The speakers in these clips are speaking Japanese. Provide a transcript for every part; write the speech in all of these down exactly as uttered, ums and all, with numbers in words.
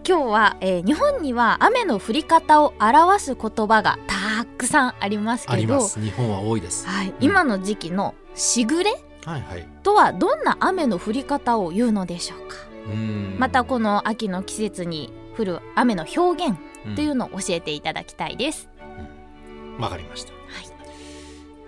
今日は、えー、日本には雨の降り方を表す言葉がたくさんありますけど、 あります。日本は多いです、 はい、 うん、 今の時期のしぐれはいはい、 とはどんな雨の降り方を言うのでしょうか。 うーん、 またこの秋の季節に降る雨の表現というのを教えていただきたいです。 わ、うんうん、かりました、 はい、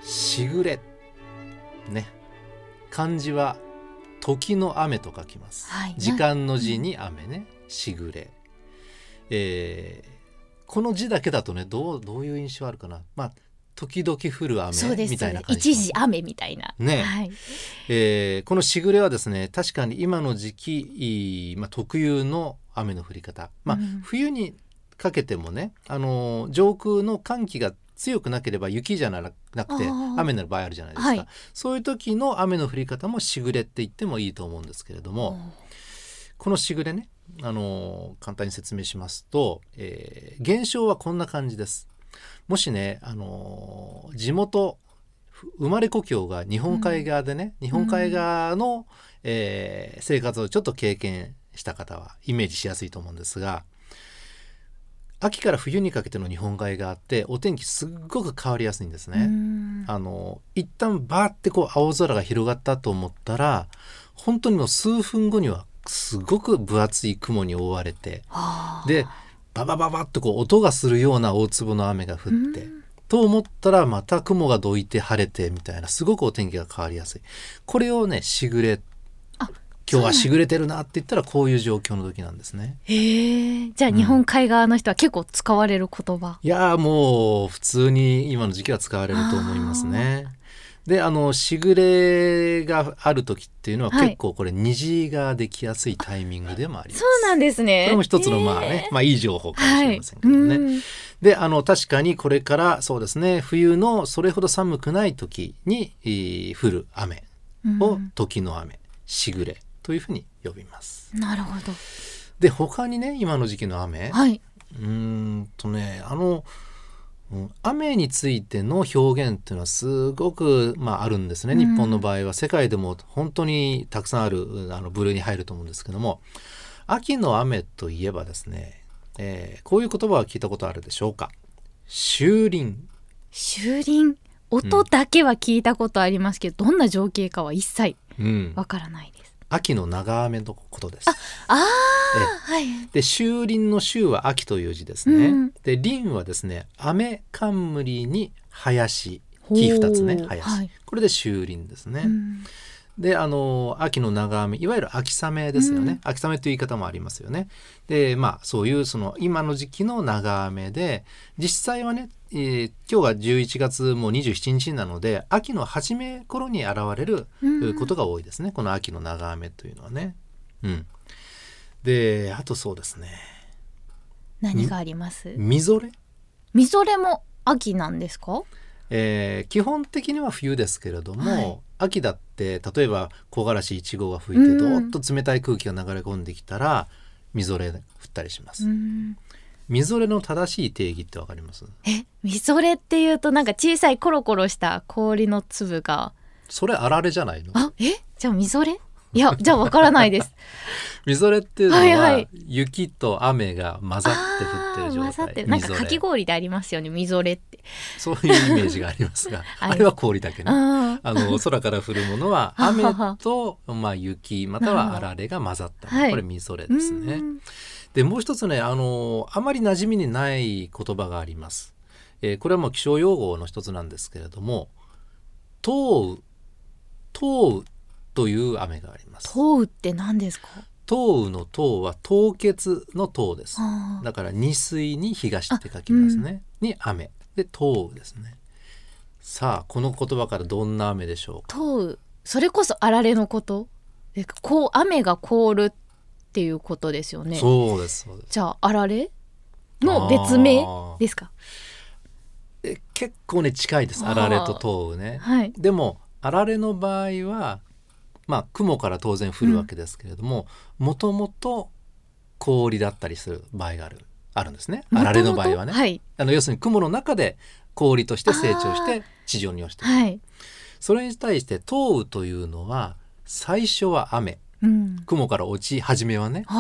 しぐれね、漢字は時の雨と書きます、はい、時間の字に雨ね、うん、しぐれ、えー、この字だけだとね、どう、どういう印象あるかな。まあ時々降る雨みたいな感じ、 一時雨みたいな、 ね、 はい、 えー、このしぐれはですね、確かに今の時期、まあ、特有の雨の降り方、まあうん、冬にかけてもね、あの上空の寒気が強くなければ雪じゃなくて雨になる場合あるじゃないですか、はい、そういう時の雨の降り方もしぐれって言ってもいいと思うんですけれども、このしぐれね、あの簡単に説明しますと、えー、現象はこんな感じです。もしね、あの地元生まれ故郷が日本海側でね、うん、日本海側の、えー、生活をちょっと経験した方はイメージしやすいと思うんですが、秋から冬にかけての日本海側ってお天気すっごく変わりやすいんですね。うん、あの一旦バーってこう青空が広がったと思ったら、本当にもう数分後にはすごく分厚い雲に覆われて、でババババッとこう音がするような大粒の雨が降って、うん、と思ったらまた雲がどいて晴れてみたいな、すごくお天気が変わりやすい。これをね、しぐれ、あ、今日はしぐれてるなって言ったらこういう状況の時なんですね。 へえ、じゃあ日本海側の人は結構使われる言葉、 うん、いやもう普通に今の時期は使われると思いますね。で、あのしぐれがある時っていうのは結構これ虹ができやすいタイミングでもあります。 そうなんですね。 これも一つのまあね、まあいい情報かもしれませんけどね、はい、で、あの確かにこれからそうですね、冬のそれほど寒くない時に降る雨を時の雨、しぐれというふうに呼びます。 なるほど。 で、他にね、今の時期の雨、はい、うーんとね、あの雨についての表現っていうのはすごく、まあ、あるんですね。日本の場合は世界でも本当にたくさんあるあの部類に入ると思うんですけども、秋の雨といえばですね、えー、こういう言葉は聞いたことあるでしょうか。秋林。 秋林、音だけは聞いたことありますけど、うん、どんな情景かは一切わからないです。 うん、秋の長雨のことです。 ああ、はい。 で、秋林の秋は秋という字ですね、うん、で林はですね、雨冠に林、木二つね、林、はい、これで秋林ですね、うん、で、あの秋の長雨、いわゆる秋雨ですよね、うん、秋雨という言い方もありますよね。で、まあそういうその今の時期の長雨で、実際はね、えー、今日がじゅういちがつもうにじゅうしちにちなので、秋の初め頃に現れることが多いですね、うん、この秋の長雨というのはね。うん。で、あとそうですね、 何があります？ みぞれ。みぞれも秋なんですか？ えー、基本的には冬ですけれども、はい、秋だって例えば木枯らしいちごうが吹いてどーっと冷たい空気が流れ込んできたらみぞれ降ったりします。みぞれの正しい定義ってわかります？ え、みぞれっていうとなんか小さいコロコロした氷の粒が。 それあられじゃないの？ あ、え、じゃあみぞれ？いや、じゃあわからないです。 みぞれっていうのは、はいはい、雪と雨が混ざって降ってる状態。混ざってる。 なんかかき氷でありますよね、みぞれって。 そういうイメージがありますが、あれは氷だけね。ああの空から降るものは雨とまあ、雪またはあられが混ざったもの、これみぞれですね。で、もう一つね、あのあまり馴染みにない言葉があります。えー、これはもう気象用語の一つなんですけれども、凍雨、凍雨という雨があります。 凍雨って何ですか？ 凍雨の凍は凍結の凍です。だから二水に東って書きますね、うん、に雨で凍雨ですね。さあ、この言葉からどんな雨でしょうか？ 凍雨、それこそあられのこと？で、こう雨が凍るっていうことですよね。 そうです、そうです。 じゃああられの別名ですか？ え、結構ね近いです。あられと凍雨ね、はい、でもあられの場合はまあ、雲から当然降るわけですけれども、もともと氷だったりする場合がある、あるんですね。あられの場合はね、はい、あの要するに雲の中で氷として成長して地上に落ちてくる、はい、それに対して凍雨というのは最初は雨、うん、雲から落ち始めはね、はい、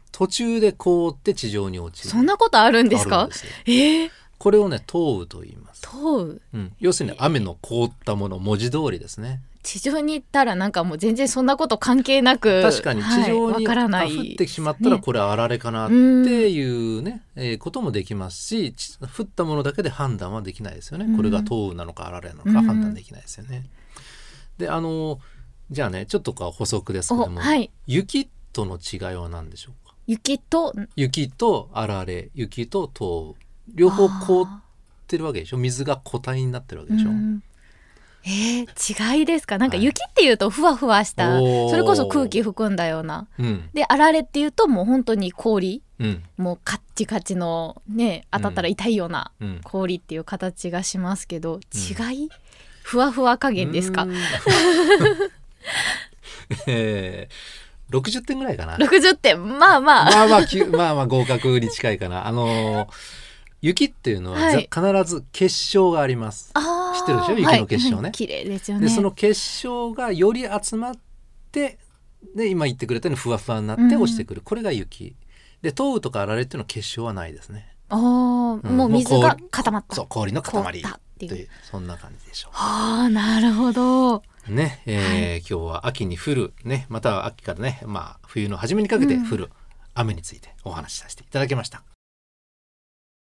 途中で凍って地上に落ちる。 そんなことあるんですか？ あるんですよ。 えー、 これをね凍雨と言います。 凍雨、 うん、要するに雨の凍ったもの、文字通りですね。 地上に行ったらなんかもう全然そんなこと関係なく、 確かに地上に、 はい、からない降ってしまったらこれあられかなっていうね、 うん、 えー、こともできますし、降ったものだけで判断はできないですよね、 うん、 これが凍雨なのかあられなのか判断できないですよね、うん、であのじゃあねちょっと補足ですけども、はい、雪との違いは何でしょうか？雪と雪とあられ、雪と凍雨、両方凍ってるわけでしょ。水が固体になってるわけでしょ、うん、 えー、違いですか？なんか雪っていうとふわふわした、はい、それこそ空気含んだような、うん、であられっていうともう本当に氷、うん、もうカッチカチのね当たったら痛いような氷っていう形がしますけど、うん、違い、ふわふわ加減ですか？ えー、ろくじゅってんぐらいかな。 ろくじゅってん、まあまあまあまあまあまあ合格に近いかな。あのー、雪っていうのは、はい、必ず結晶があります。知ってるでしょ、雪の結晶ね、はいはい、 綺麗ですよね。 でその結晶がより集まってで今言ってくれたようにふわふわになって落ちてくる、うん、これが雪で、凍雨とかあられっていうのは結晶はないですね。 あ、うん、もう水が固まった、 そう氷の塊っていう、そんな感じでしょう。 はあ、なるほどね、えーはい、今日は秋に降る、ね、または秋からね、まあ、冬の初めにかけて降る雨についてお話しさせていただきました。